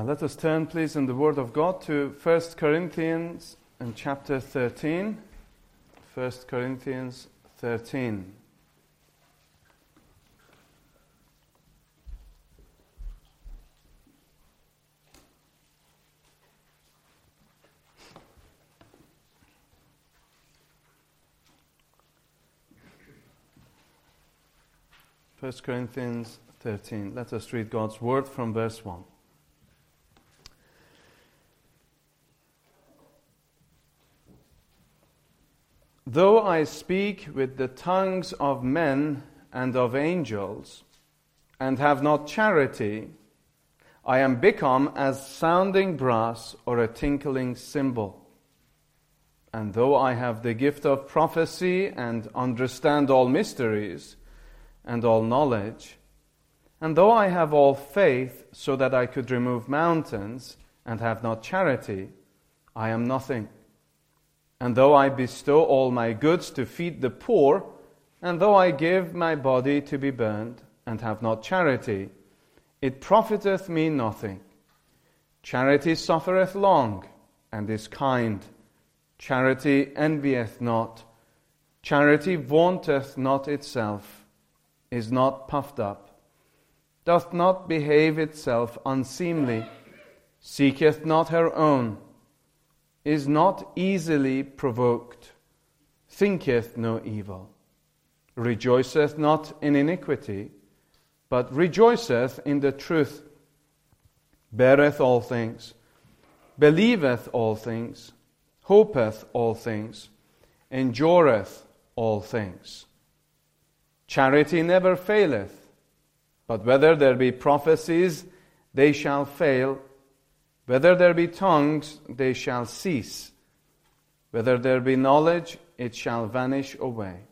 Let us turn, please, in the Word of God to 1 Corinthians and chapter 13. 1 Corinthians 13. First Corinthians 13. Let us read God's Word from verse 1. Though I speak with the tongues of men and of angels, and have not charity, I am become as sounding brass or a tinkling cymbal. And though I have the gift of prophecy and understand all mysteries and all knowledge, and though I have all faith so that I could remove mountains and have not charity, I am nothing. And though I bestow all my goods to feed the poor, and though I give my body to be burned, and have not charity, it profiteth me nothing. Charity suffereth long, and is kind. Charity envieth not. Charity vaunteth not itself, is not puffed up, doth not behave itself unseemly, seeketh not her own, is not easily provoked, thinketh no evil, rejoiceth not in iniquity, but rejoiceth in the truth, beareth all things, believeth all things, hopeth all things, endureth all things. Charity never faileth, but whether there be prophecies, they shall fail. Whether there be tongues, they shall cease. Whether there be knowledge, it shall vanish away.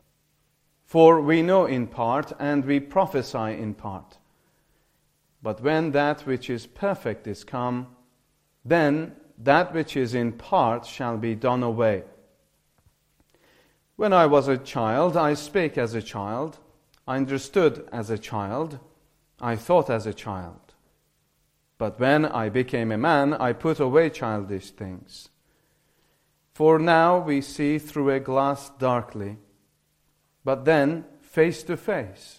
For we know in part, and we prophesy in part. But when that which is perfect is come, then that which is in part shall be done away. When I was a child, I spake as a child, I understood as a child, I thought as a child. But when I became a man, I put away childish things. For now we see through a glass darkly, but then face to face.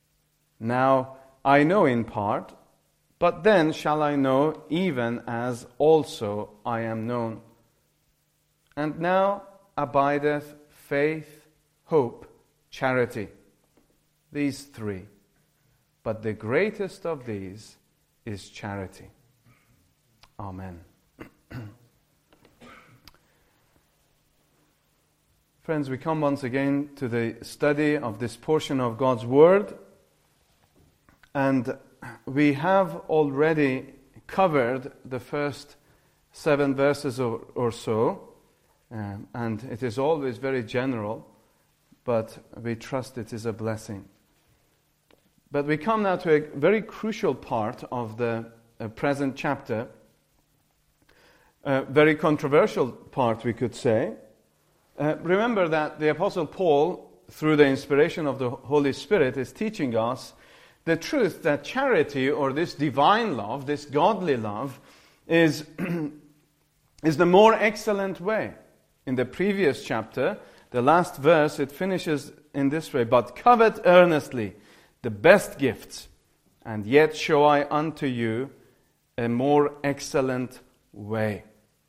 Now I know in part, but then shall I know even as also I am known. And now abideth faith, hope, charity. These three. But the greatest of these is charity. Amen. Friends, we come once again to the study of this portion of God's Word, and we have already covered the first 7 verses or so, and it is always very general, but we trust it is a blessing. But we come now to a very crucial part of the present chapter, a very controversial part, we could say. Remember that the Apostle Paul, through the inspiration of the Holy Spirit, is teaching us the truth that charity, or this divine love, this godly love, is the more excellent way. In the previous chapter, the last verse, it finishes in this way, "But covet earnestly the best gifts, and yet show I unto you a more excellent way."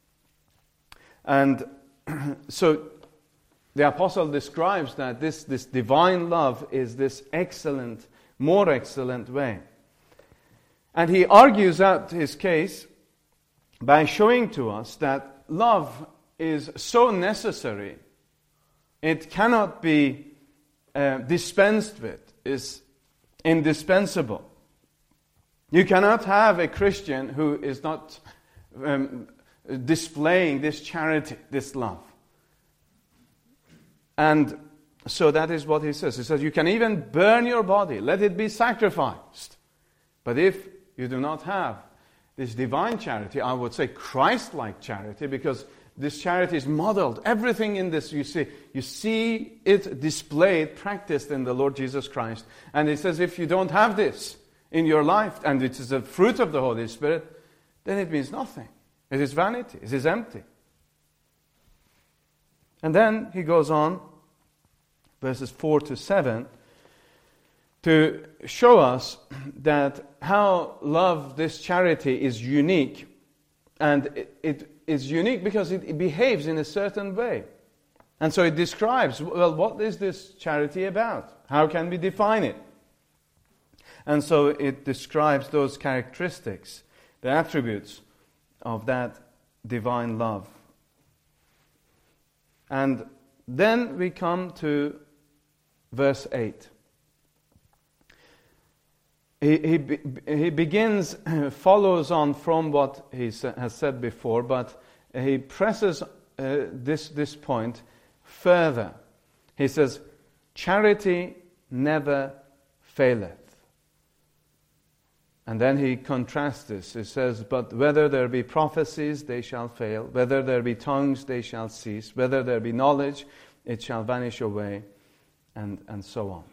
And so the apostle describes that this divine love is this excellent, more excellent way. And he argues out his case by showing to us that love is so necessary, it cannot be dispensed with, is indispensable. You cannot have a Christian who is not displaying this charity, this love. And so that is what he says. He says, you can even burn your body, let it be sacrificed. But if you do not have this divine charity, I would say Christ-like charity, because this charity is modeled. Everything in this you see it displayed, practiced in the Lord Jesus Christ. And he says if you don't have this in your life, and it is a fruit of the Holy Spirit, then it means nothing. It is vanity. It is empty. And then he goes on, verses 4 to 7, to show us that how love, this charity, is unique. And it is unique because it behaves in a certain way. And so it describes, well, what is this charity about? How can we define it? And so it describes those characteristics, the attributes of that divine love. And then we come to verse 8. He begins, follows on from what he has said before, but he presses this point further. He says, charity never faileth. And then he contrasts this. He says, but whether there be prophecies, they shall fail. Whether there be tongues, they shall cease. Whether there be knowledge, it shall vanish away. And so on.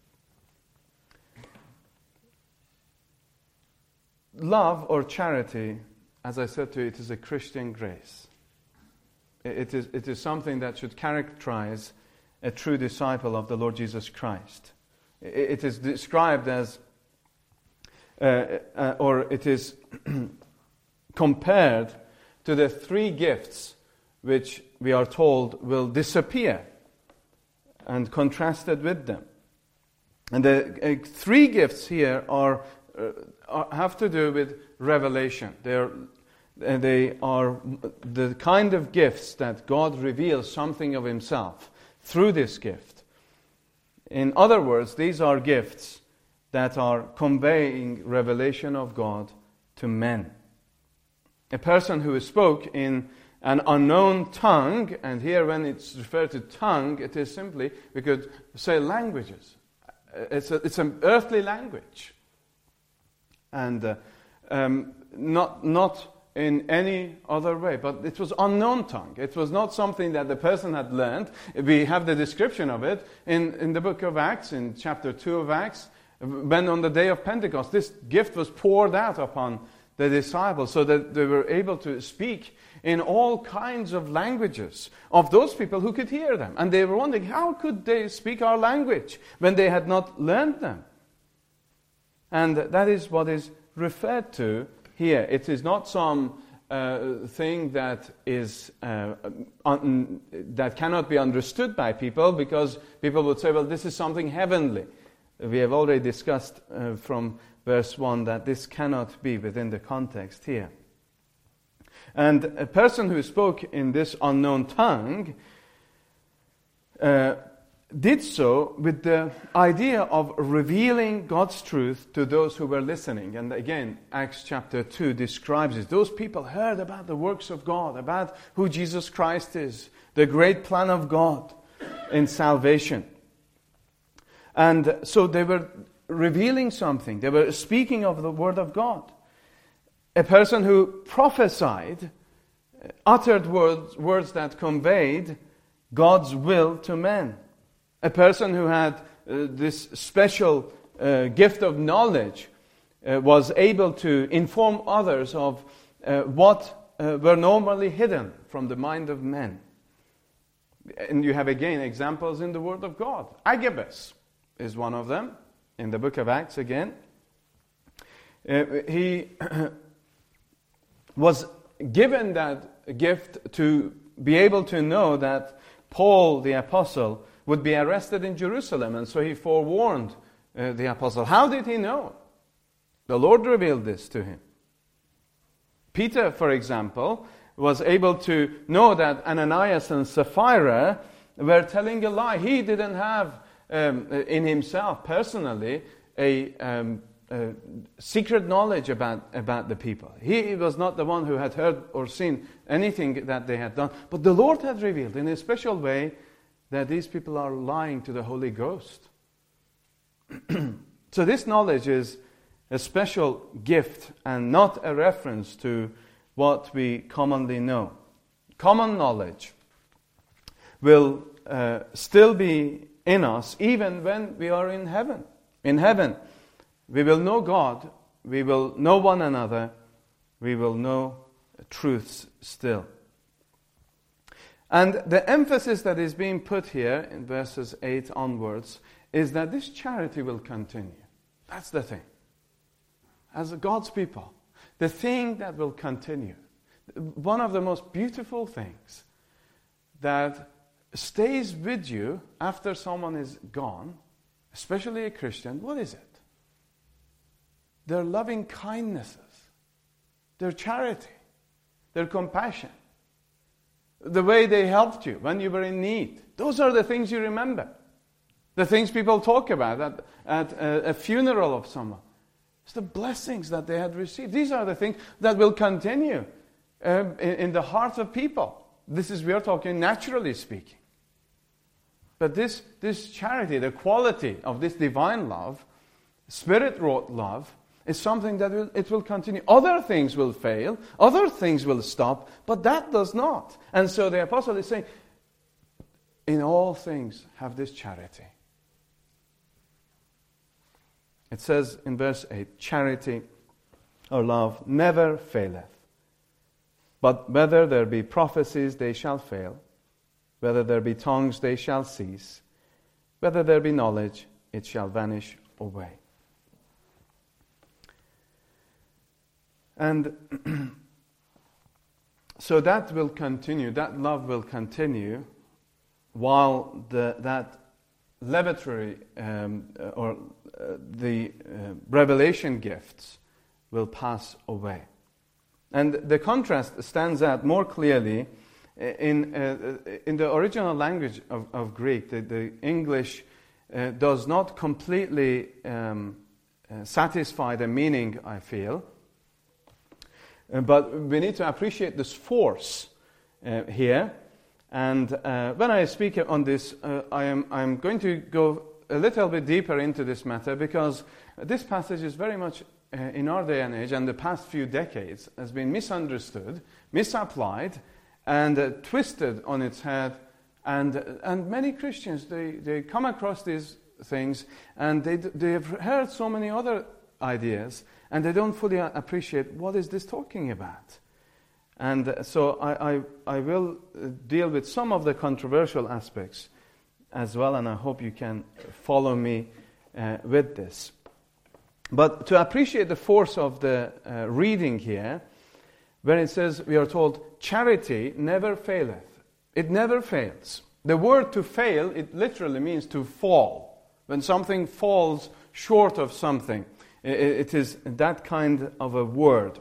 Love or charity, as I said to you, it is a Christian grace. It is something that should characterize a true disciple of the Lord Jesus Christ. It is described as, or it is compared to the three gifts which we are told will disappear, and contrasted with them. And the three gifts here have to do with revelation. They are the kind of gifts that God reveals something of Himself through this gift. In other words, these are gifts that are conveying revelation of God to men. A person who spoke in an unknown tongue, and here when it's referred to tongue, it is simply, we could say languages. It's an earthly language. And not in any other way, but it was unknown tongue. It was not something that the person had learned. We have the description of it in the book of Acts, in chapter 2 of Acts, when on the day of Pentecost, this gift was poured out upon the disciples so that they were able to speak in all kinds of languages of those people who could hear them. And they were wondering, how could they speak our language when they had not learned them? And that is what is referred to here. It is not some thing that is that cannot be understood by people, because people would say, well, this is something heavenly. We have already discussed from verse 1 that this cannot be within the context here. And a person who spoke in this unknown tongue did so with the idea of revealing God's truth to those who were listening. And again, Acts chapter 2 describes it. Those people heard about the works of God, about who Jesus Christ is, the great plan of God in salvation. And so they were revealing something. They were speaking of the Word of God. A person who prophesied, uttered words that conveyed God's will to men. A person who had this special gift of knowledge was able to inform others of what were normally hidden from the mind of men. And you have again examples in the Word of God. Agabus is one of them in the book of Acts again. He was given that gift to be able to know that Paul the apostle would be arrested in Jerusalem, and so he forewarned the apostle. How did he know? The Lord revealed this to him. Peter, for example, was able to know that Ananias and Sapphira were telling a lie. He didn't have in himself personally a secret knowledge about the people. He was not the one who had heard or seen anything that they had done, but the Lord had revealed in a special way that these people are lying to the Holy Ghost. So this knowledge is a special gift and not a reference to what we commonly know. Common knowledge will still be in us even when we are in heaven. In heaven, we will know God, we will know one another, we will know truths still. And the emphasis that is being put here in verses 8 onwards is that this charity will continue. That's the thing. As God's people, the thing that will continue, one of the most beautiful things that stays with you after someone is gone, especially a Christian, what is it? Their loving kindnesses, their charity, their compassion, the way they helped you when you were in need. Those are the things you remember. The things people talk about at a funeral of someone. It's the blessings that they had received. These are the things that will continue in the hearts of people. We are talking naturally speaking. But this charity, the quality of this divine love, Spirit-wrought love, is something that it will continue. Other things will fail, other things will stop, but that does not. And so the apostle is saying, in all things have this charity. It says in verse 8, charity or love never faileth. But whether there be prophecies, they shall fail. Whether there be tongues, they shall cease. Whether there be knowledge, it shall vanish away. And so that will continue, that love will continue while that levatory the revelation gifts will pass away. And the contrast stands out more clearly in the original language of Greek. The English does not completely satisfy the meaning, I feel. But we need to appreciate this force here. And when I speak on this, I'm going to go a little bit deeper into this matter, because this passage is very much in our day and age and the past few decades has been misunderstood, misapplied, and twisted on its head. And many Christians, they come across these things and they've heard so many other ideas, and they don't fully appreciate what is this talking about. And so I will deal with some of the controversial aspects as well, and I hope you can follow me with this. But to appreciate the force of the reading here, when it says, we are told, charity never faileth. It never fails. The word to fail, it literally means to fall. When something falls short of something, it is that kind of a word.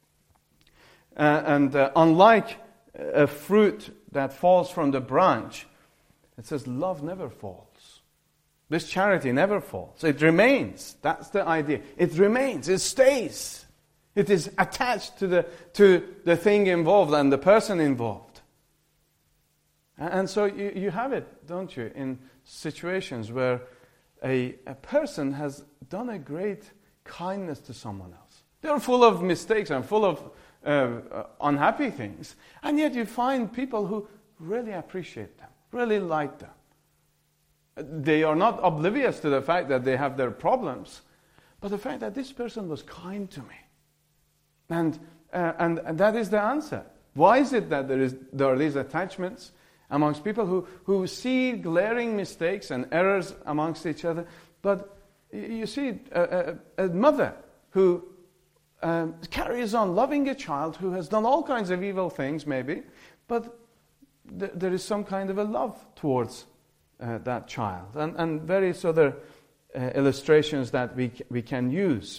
And unlike a fruit that falls from the branch, it says love never falls. This charity never falls. It remains. That's the idea. It remains. It stays. It is attached to the thing involved and the person involved. And so you have it, don't you, in situations where a person has done a great kindness to someone else. They're full of mistakes and full of unhappy things. And yet you find people who really appreciate them, really like them. They are not oblivious to the fact that they have their problems, but the fact that this person was kind to me. And that is the answer. Why is it that there are these attachments amongst people who see glaring mistakes and errors amongst each other? But you see a mother who carries on loving a child who has done all kinds of evil things, maybe, but there is some kind of a love towards that child, and various other illustrations that we can use.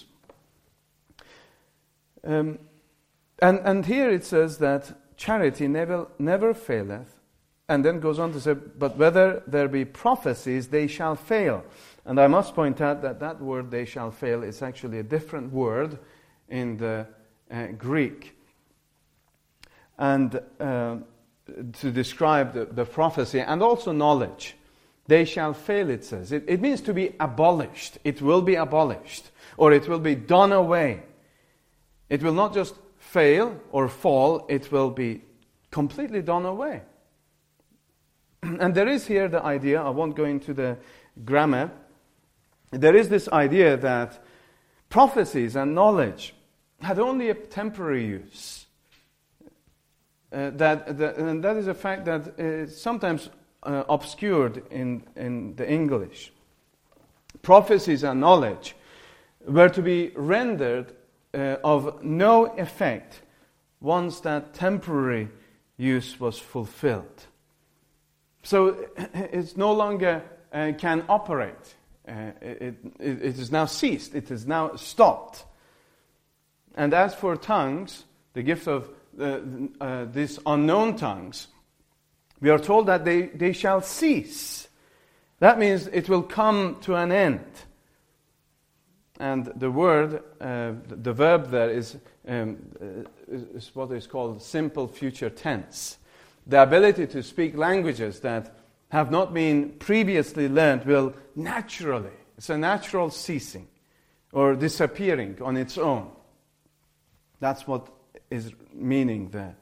And here it says that charity never faileth, and then goes on to say, but whether there be prophecies, they shall fail. And I must point out that word, they shall fail, is actually a different word in the Greek. And to describe the prophecy and also knowledge. They shall fail, it says. It means to be abolished. It will be abolished. Or it will be done away. It will not just fail or fall. It will be completely done away. And there is here the idea, I won't go into the grammar. There is this idea that prophecies and knowledge had only a temporary use. And that is a fact that is sometimes obscured in the English. Prophecies and knowledge were to be rendered of no effect once that temporary use was fulfilled. So it's no longer can operate. It is now ceased. It is now stopped. And as for tongues, the gift of these unknown tongues, we are told that they shall cease. That means it will come to an end. And the word, the verb there is what is called simple future tense. The ability to speak languages that have not been previously learned will naturally, it's a natural ceasing or disappearing on its own. That's what is meaning there.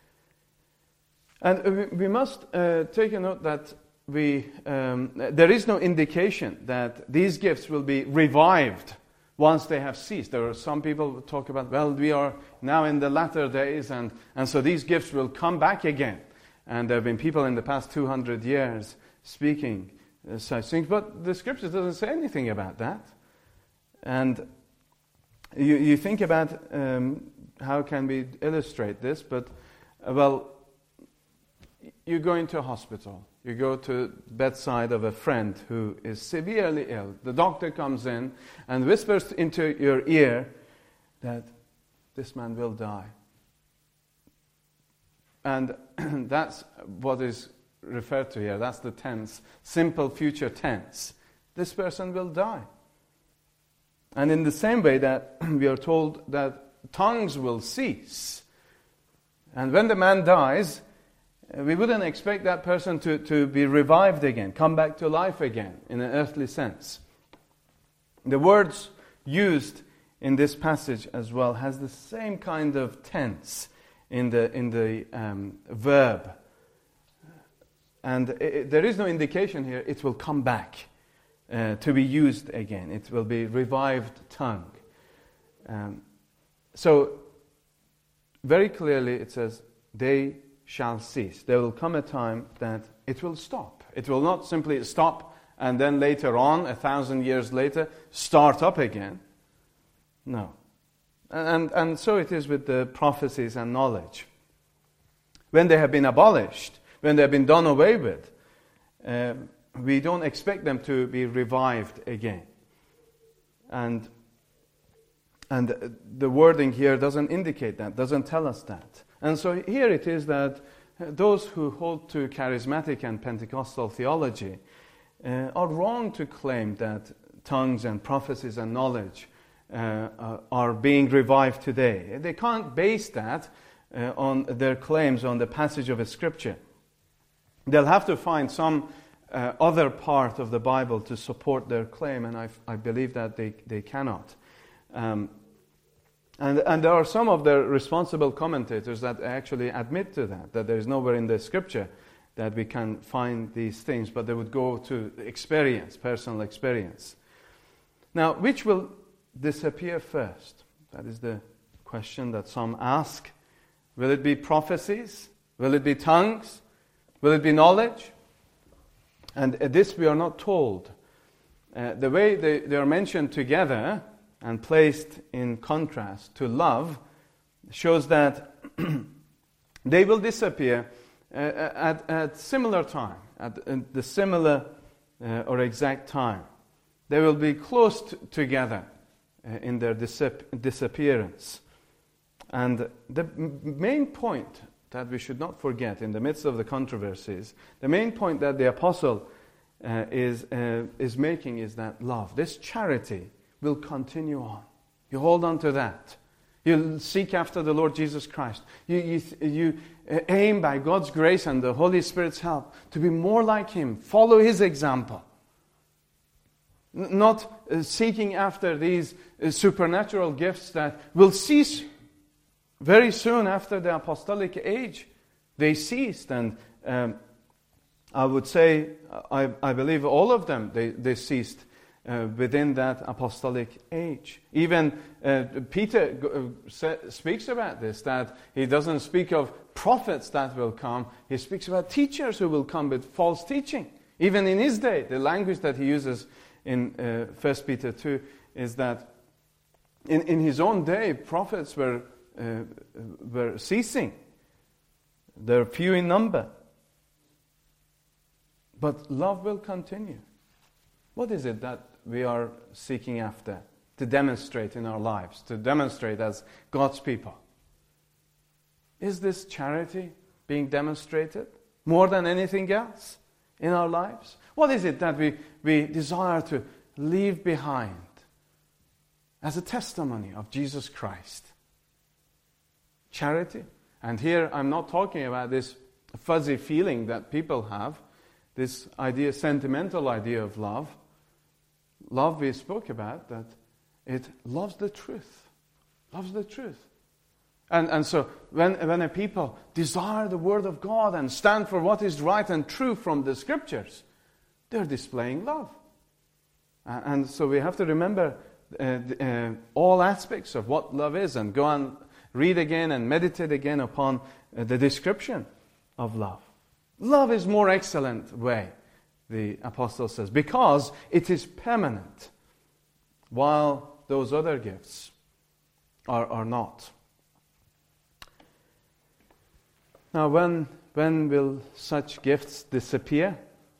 And we must take a note that there is no indication that these gifts will be revived once they have ceased. There are some people who talk about, well, we are now in the latter days, and so these gifts will come back again. And there have been people in the past 200 years speaking such things, but the Scripture doesn't say anything about that. And you think about how can we illustrate this, but, well, you go into a hospital. You go to the bedside of a friend who is severely ill. The doctor comes in and whispers into your ear that this man will die. And that's what is referred to here. That's the tense, simple future tense. This person will die. And in the same way that we are told that tongues will cease. And when the man dies, we wouldn't expect that person to be revived again, come back to life again in an earthly sense. The words used in this passage as well has the same kind of tense in the verb. And there is no indication here it will come back to be used again. It will be revived tongue. So very clearly it says, they shall cease. There will come a time that it will stop. It will not simply stop and then later on, 1,000 years later, start up again. No. And so it is with the prophecies and knowledge. When they have been abolished, when they have been done away with, we don't expect them to be revived again. And the wording here doesn't indicate that, doesn't tell us that. And so here it is that those who hold to charismatic and Pentecostal theology are wrong to claim that tongues and prophecies and knowledge are being revived today. They can't base that on their claims on the passage of a scripture. They'll have to find some other part of the Bible to support their claim, and I believe that they cannot. And there are some of the responsible commentators that actually admit to that there is nowhere in the scripture that we can find these things, but they would go to experience, personal experience. Now, which will disappear first? That is the question that some ask. Will it be prophecies? Will it be tongues? Will it be knowledge? And this we are not told. The way they are mentioned together and placed in contrast to love shows that they will disappear at similar time, at the similar or exact time. They will be close together in their disappearance. And the main point that we should not forget in the midst of the controversies, the main point that the apostle is making is that love, this charity, will continue on. You hold on to that. You seek after the Lord Jesus Christ. You aim by God's grace and the Holy Spirit's help to be more like Him. Follow His example. Not seeking after these supernatural gifts that will cease very soon after the apostolic age. They ceased, and I would say, I believe all of them, they ceased within that apostolic age. Even Peter speaks about this, that he doesn't speak of prophets that will come, he speaks about teachers who will come with false teaching. Even in his day, the language that he uses in 1 Peter 2 is that in his own day, prophets were ceasing. They're few in number. But love will continue. What is it that we are seeking after to demonstrate in our lives, to demonstrate as God's people? Is this charity being demonstrated more than anything else in our lives? What is it that we desire to leave behind as a testimony of Jesus Christ? Charity. And here I'm not talking about this fuzzy feeling that people have, this idea, sentimental idea of love. Love we spoke about, that it loves the truth. Loves the truth. And so when a people desire the Word of God and stand for what is right and true from the Scriptures, they're displaying love. And so we have to remember all aspects of what love is and go and read again and meditate again upon the description of love. Love is more excellent way, the apostle says, because it is permanent, while those other gifts are not. Now, when will such gifts disappear?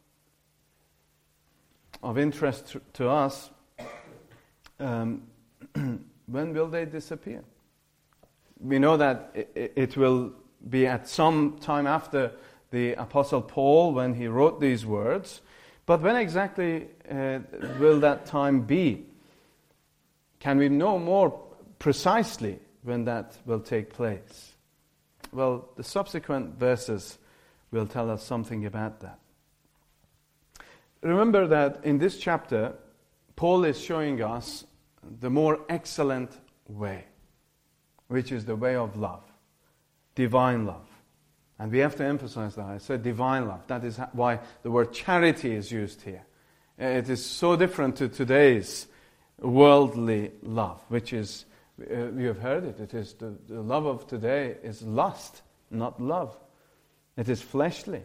Of interest to us, when will they disappear? We know that it will be at some time after the Apostle Paul when he wrote these words. But when exactly will that time be? Can we know more precisely when that will take place? Well, the subsequent verses will tell us something about that. Remember that in this chapter, Paul is showing us the more excellent way, which is the way of love, divine love. And we have to emphasize that. I said divine love. That is why the word charity is used here. It is so different to today's worldly love, which is, you have heard it, it is the love of today is lust, not love. It is fleshly.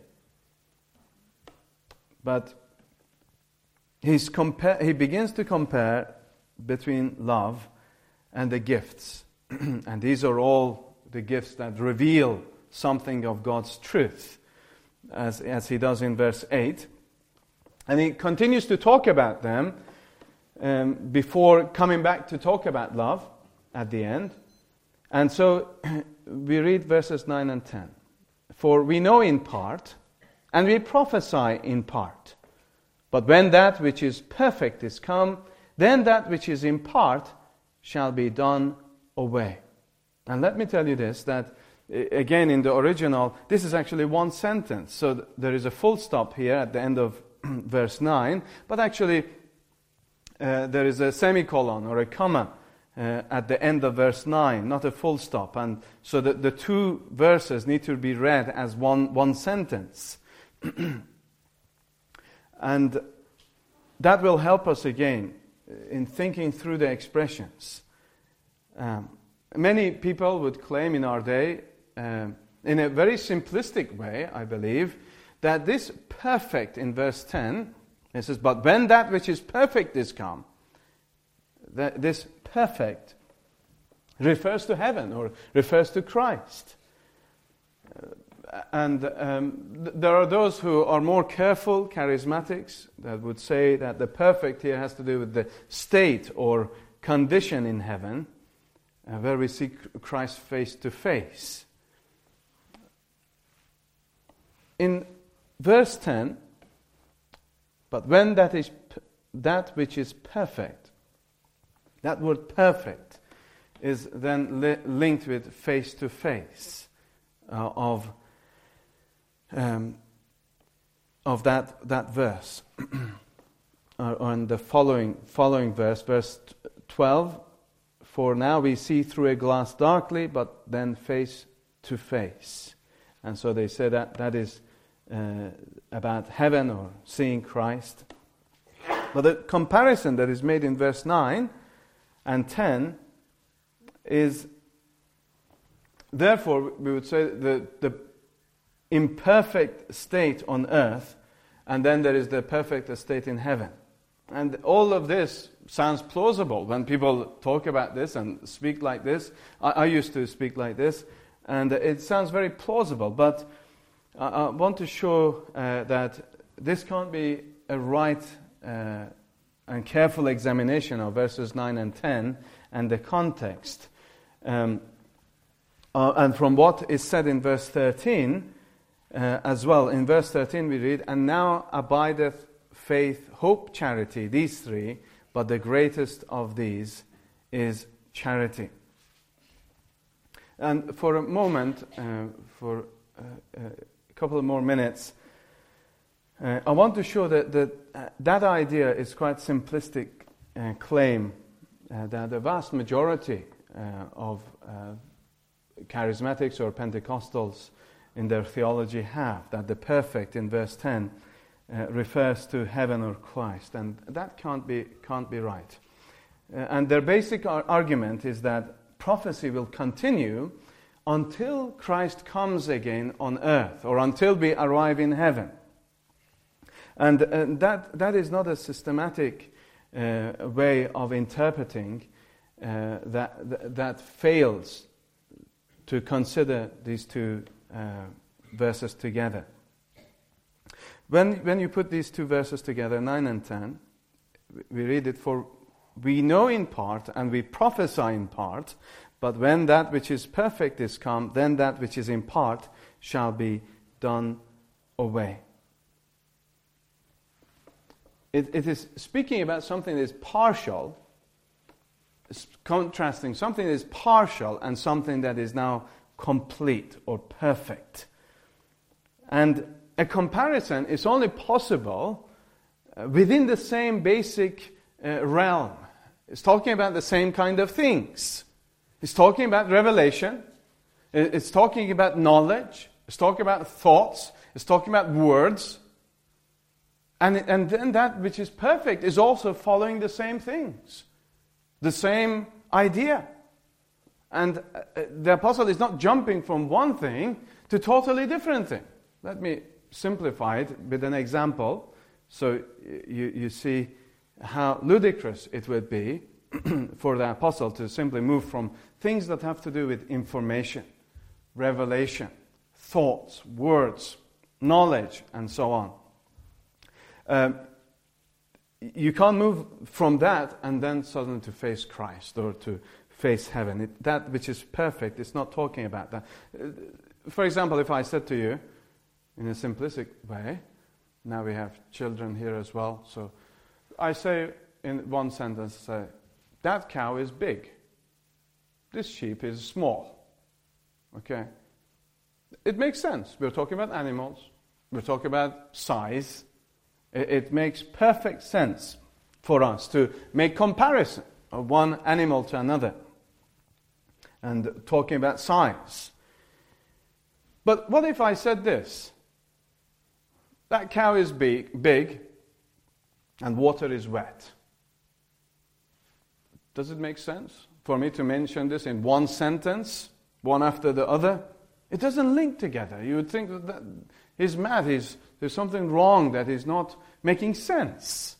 But he begins to compare between love and the gifts. And these are all the gifts that reveal something of God's truth, as he does in verse 8. And he continues to talk about them before coming back to talk about love at the end. And so we read verses 9 and 10. For we know in part, and we prophesy in part. But when that which is perfect is come, then that which is in part shall be done away. And let me tell you this, that again in the original, this is actually one sentence. So there is a full stop here at the end of verse 9, but actually there is a semicolon or a comma at the end of verse 9, not a full stop. And so the two verses need to be read as one sentence. And that will help us again in thinking through the expressions. Many people would claim in our day, in a very simplistic way, I believe, that this perfect in verse 10, it says, but when that which is perfect is come, that this perfect refers to heaven or refers to Christ. And there are those who are more careful, charismatics, that would say that the perfect here has to do with the state or condition in heaven, where we see Christ face to face. In verse 10, but when that which is perfect, that word perfect is then linked with face to face of that verse. On the following verse, verse 12, for now we see through a glass darkly, but then face to face. And so they say that is about heaven or seeing Christ. But the comparison that is made in verse 9 and 10 is, therefore, we would say the imperfect state on earth, and then there is the perfect state in heaven. And all of this sounds plausible when people talk about this and speak like this. I used to speak like this, and it sounds very plausible, but I want to show that this can't be a right and careful examination of verses 9 and 10 and the context. And from what is said in verse 13 as well. In verse 13 we read, "And now abideth faith, hope, charity, these three, but the greatest of these is charity." And for a moment, for a couple of more minutes, I want to show that idea is quite simplistic claim that the vast majority of charismatics or Pentecostals in their theology have, that the perfect in verse 10 refers to heaven or Christ, and that can't be right. And their basic argument is that prophecy will continue until Christ comes again on earth, or until we arrive in heaven. And that is not a systematic way of interpreting that fails to consider these two verses together. When you put these two verses together, 9 and 10, we read it, "For we know in part and we prophesy in part, but when that which is perfect is come, then that which is in part shall be done away." It is speaking about something that is partial, contrasting something that is partial and something that is now complete or perfect. And a comparison is only possible within the same basic realm. It's talking about the same kind of things. It's talking about revelation. It's talking about knowledge. It's talking about thoughts. It's talking about words. And then that which is perfect is also following the same things, the same idea. And the apostle is not jumping from one thing to totally different thing. Let me simplify it with an example so you see how ludicrous it would be for the apostle to simply move from things that have to do with information, revelation, thoughts, words, knowledge, and so on. You can't move from that and then suddenly to face Christ or to face heaven. That which is perfect is not talking about that. For example, if I said to you in a simplistic way, now we have children here as well, so I say in one sentence, that cow is big. This sheep is small. Okay? It makes sense. We're talking about animals. We're talking about size. It makes perfect sense for us to make comparison of one animal to another and talking about size. But what if I said this? That cow is big and water is wet. Does it make sense for me to mention this in one sentence, one after the other? It doesn't link together. You would think that he's mad, there's something wrong, that is not making sense.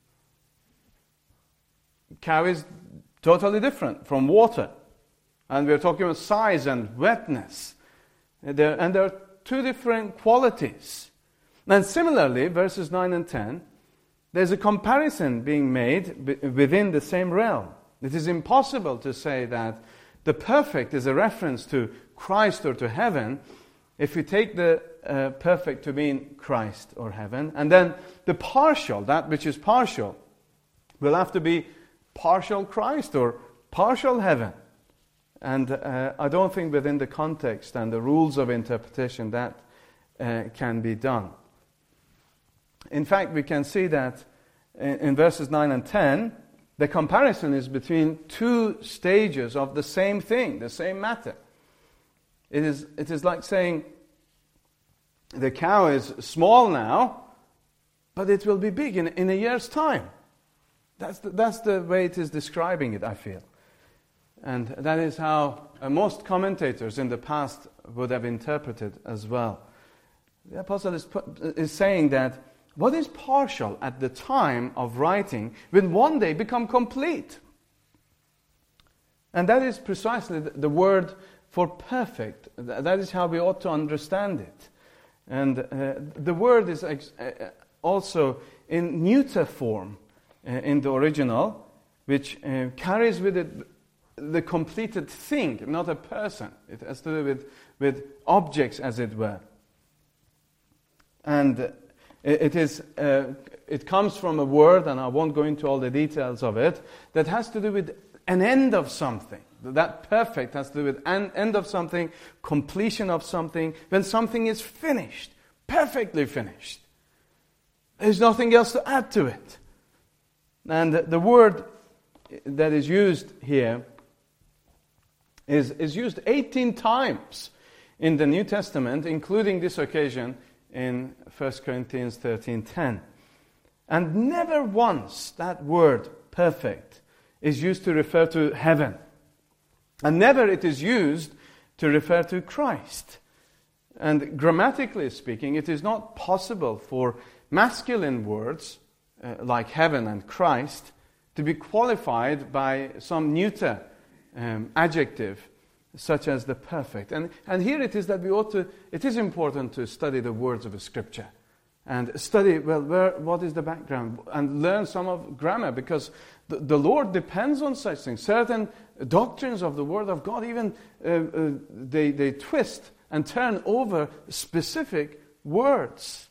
Cow is totally different from water. And we're talking about size and wetness. And there are two different qualities. And similarly, verses 9 and 10, there's a comparison being made within the same realm. It is impossible to say that the perfect is a reference to Christ or to heaven if you take the perfect to mean Christ or heaven, and then the partial, that which is partial, will have to be partial Christ or partial heaven. And I don't think within the context and the rules of interpretation that can be done. In fact, we can see that in verses 9 and 10, the comparison is between two stages of the same thing, the same matter. It is like saying the cow is small now, but it will be big in a year's time. That's the way it is describing it, I feel. And that is how most commentators in the past would have interpreted as well. The apostle is saying that what is partial at the time of writing will one day become complete. And that is precisely the word for perfect. That is how we ought to understand it. And the word is also in neuter form in the original, which carries with it the completed thing, not a person. It has to do with objects, as it were. And it comes from a word, and I won't go into all the details of it, that has to do with an end of something. That perfect has to do with an end of something, completion of something, when something is finished, perfectly finished. There's nothing else to add to it. And the word that is used here is used 18 times in the New Testament, including this occasion in 1 Corinthians 13:10. And never once that word, perfect, is used to refer to heaven. And never it is used to refer to Christ. And grammatically speaking, it is not possible for masculine words like heaven and Christ to be qualified by some neuter adjective such as the perfect. And here it is that it is important to study the words of a scripture and study, what is the background, and learn some of grammar, because the Lord depends on such things. Certain doctrines of the Word of God, even they twist and turn over specific words.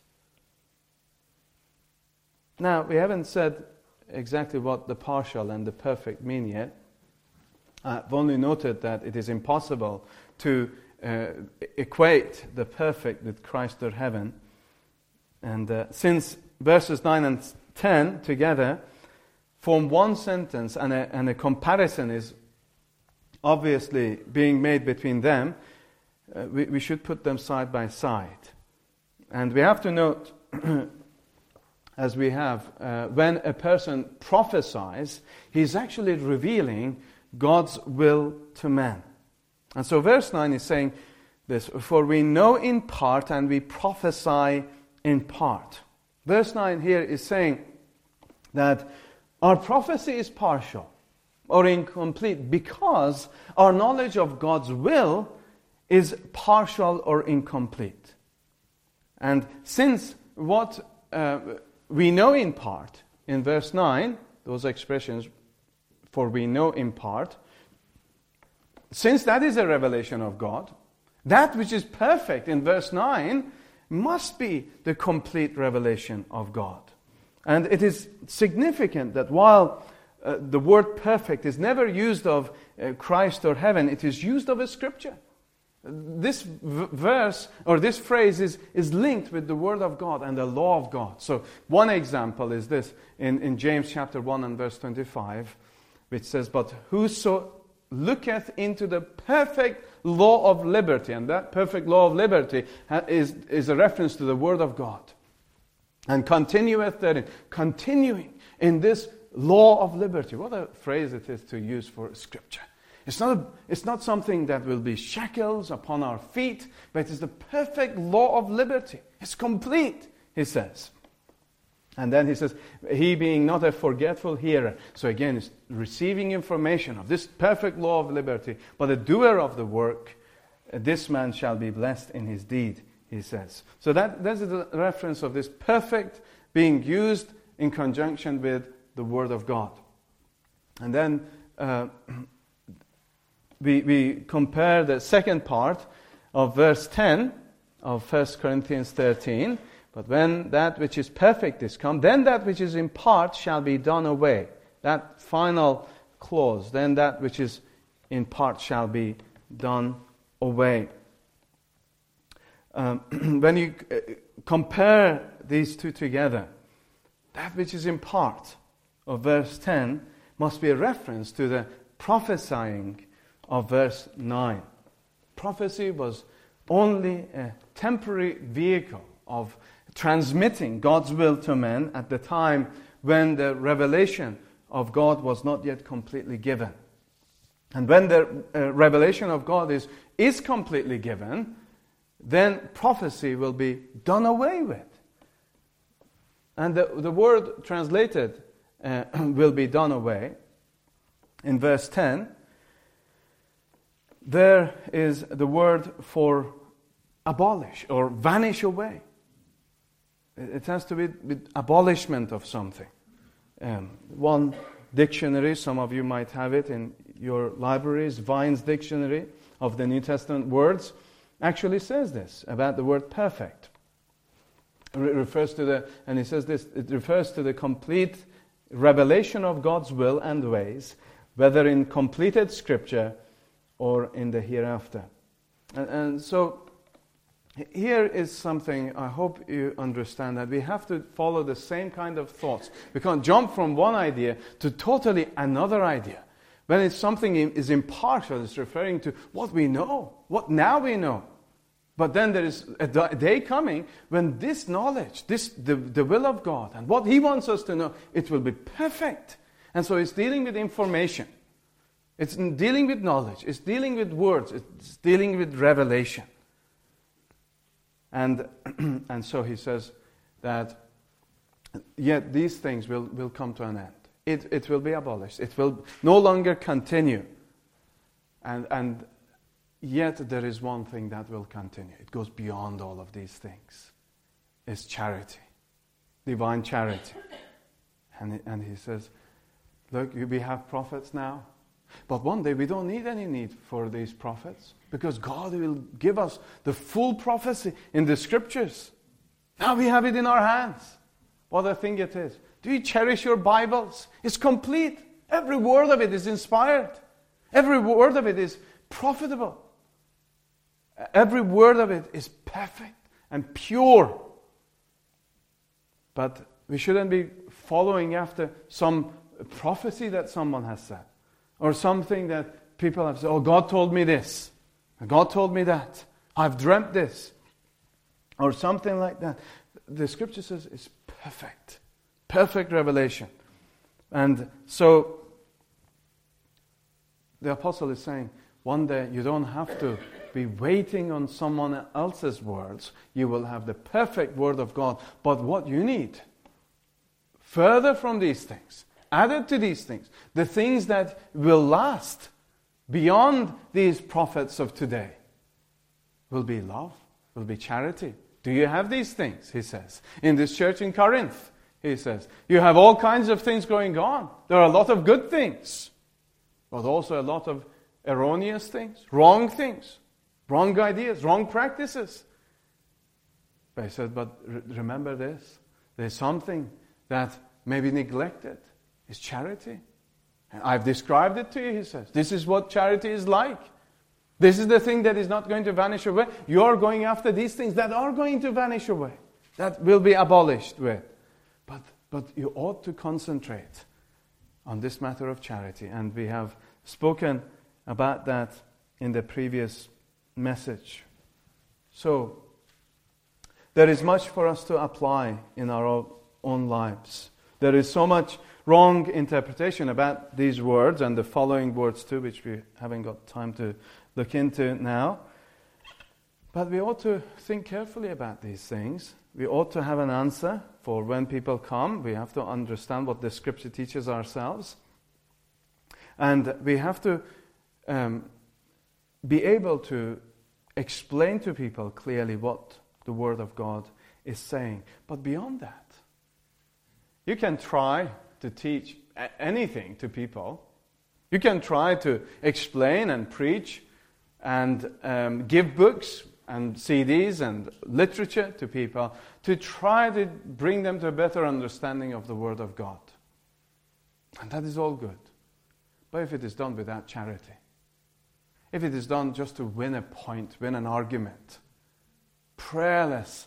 Now, we haven't said exactly what the partial and the perfect mean yet. I've only noted that it is impossible to equate the perfect with Christ or heaven. And since verses 9 and 10 together form one sentence, and a comparison is obviously being made between them, we should put them side by side. And we have to note, as we have, when a person prophesies, he's actually revealing God's will to man. And so verse 9 is saying this: for we know in part and we prophesy in part. Verse 9 here is saying that our prophecy is partial or incomplete because our knowledge of God's will is partial or incomplete. And since what we know in part, in verse 9, those expressions, for we know in part, since that is a revelation of God, that which is perfect in verse 9 must be the complete revelation of God. And it is significant that while the word perfect is never used of Christ or heaven, it is used of a scripture. This verse, or this phrase, is linked with the Word of God and the law of God. So one example is this in James chapter 1 and verse 25, which says, but whoso looketh into the perfect law of liberty, and that perfect law of liberty is a reference to the Word of God, and continueth therein, continuing in this law of liberty. What a phrase it is to use for Scripture. It's not something that will be shackles upon our feet, but it is the perfect law of liberty. It's complete, he says. And then he says, he being not a forgetful hearer. So again, it's receiving information of this perfect law of liberty, but a doer of the work, this man shall be blessed in his deed, he says. So that is the reference of this perfect being used in conjunction with the Word of God. And then we compare the second part of verse 10 of 1 Corinthians 13. But when that which is perfect is come, then that which is in part shall be done away. That final clause, then that which is in part shall be done away. When you compare these two together, that which is in part of verse 10 must be a reference to the prophesying of verse 9. Prophecy was only a temporary vehicle of transmitting God's will to men at the time when the revelation of God was not yet completely given. And when the revelation of God is completely given, then prophecy will be done away with. And the word translated will be done away. In verse 10, there is the word for abolish or vanish away. It has to be with abolishment of something. One dictionary, some of you might have it in your libraries, Vine's Dictionary of the New Testament words, actually says this about the word perfect. It refers to and he says this, it refers to the complete revelation of God's will and ways, whether in completed scripture or in the hereafter. And so here is something I hope you understand, that we have to follow the same kind of thoughts. We can't jump from one idea to totally another idea. When it's something is impartial, it's referring to what we know, what now we know. But then there is a day coming when this knowledge, the will of God and what He wants us to know, it will be perfect. And so it's dealing with information. It's dealing with knowledge. It's dealing with words. It's dealing with revelation. And so he says that yet these things will come to an end. It will be abolished. It will no longer continue. And yet there is one thing that will continue. It goes beyond all of these things. It's charity. Divine charity. And he says, look, we have prophets now. But one day we don't need any need for these prophets, because God will give us the full prophecy in the scriptures. Now we have it in our hands. What a thing it is. Do you cherish your Bibles? It's complete. Every word of it is inspired. Every word of it is profitable. Every word of it is perfect and pure. But we shouldn't be following after some prophecy that someone has said, or something that people have said, oh, God told me this, God told me that, I've dreamt this, or something like that. The scripture says it's perfect. Perfect revelation. And so the apostle is saying, one day you don't have to be waiting on someone else's words. You will have the perfect word of God. But what you need, further from these things, added to these things, the things that will last beyond these prophets of today, will be love, will be charity. Do you have these things? He says. In this church in Corinth, he says, you have all kinds of things going on. There are a lot of good things, but also a lot of erroneous things, wrong ideas, wrong practices. But he said, but remember this, there's something that may be neglected. It's charity. And I've described it to you, he says. This is what charity is like. This is the thing that is not going to vanish away. You're going after these things that are going to vanish away, that will be abolished with. But you ought to concentrate on this matter of charity. And we have spoken about that in the previous message. So, there is much for us to apply in our own lives. There is so much wrong interpretation about these words and the following words too, which we haven't got time to look into now. But we ought to think carefully about these things. We ought to have an answer for when people come. We have to understand what the scripture teaches ourselves. And we have to be able to explain to people clearly what the Word of God is saying. But beyond that, you can try to teach anything to people. You can try to explain and preach and give books and CDs and literature to people to try to bring them to a better understanding of the Word of God. And that is all good. But if it is done without charity, if it is done just to win a point, win an argument, prayerless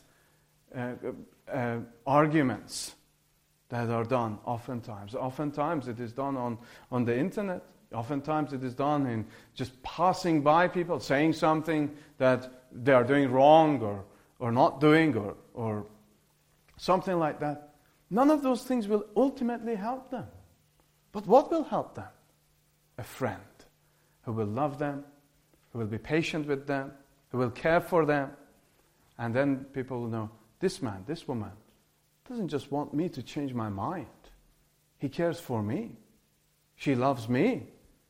arguments that are done oftentimes. Oftentimes it is done on the internet. Oftentimes it is done in just passing by people, saying something that they are doing wrong or not doing or something like that. None of those things will ultimately help them. But what will help them? A friend who will love them, who will be patient with them, who will care for them. And then people will know, this man, this woman, doesn't just want me to change my mind. He cares for me. She loves me.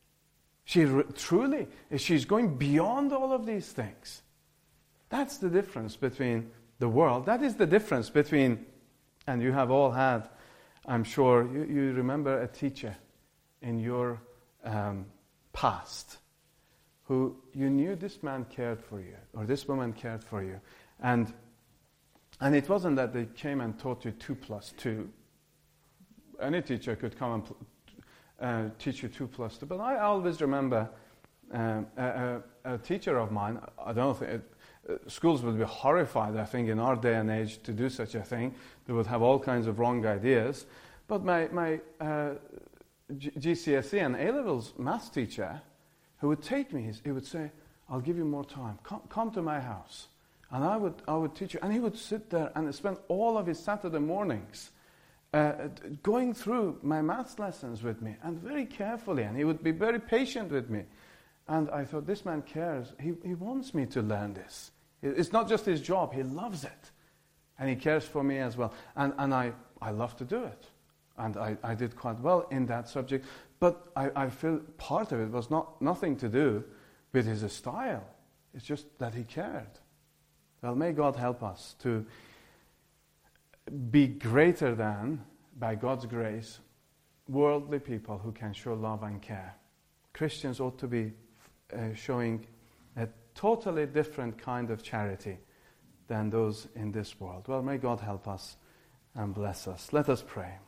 She's going beyond all of these things. That's the difference between the world. That is the difference between, and you have all had, I'm sure, you remember a teacher in your past who you knew this man cared for you, or this woman cared for you. And it wasn't that they came and taught you 2 plus 2. Any teacher could come and teach you 2 plus 2. But I always remember a teacher of mine. I don't think schools would be horrified, I think, in our day and age to do such a thing. They would have all kinds of wrong ideas. But my GCSE and A-levels maths teacher, who would take me, he would say, I'll give you more time. Come to my house. And I would teach you. And he would sit there and spend all of his Saturday mornings going through my maths lessons with me, and very carefully. And he would be very patient with me. And I thought, this man cares. He wants me to learn this. It's not just his job. He loves it. And he cares for me as well. And I love to do it. And I did quite well in that subject. But I feel part of it was nothing to do with his style. It's just that he cared. Well, may God help us to be greater than, by God's grace, worldly people who can show love and care. Christians ought to be showing a totally different kind of charity than those in this world. Well, may God help us and bless us. Let us pray.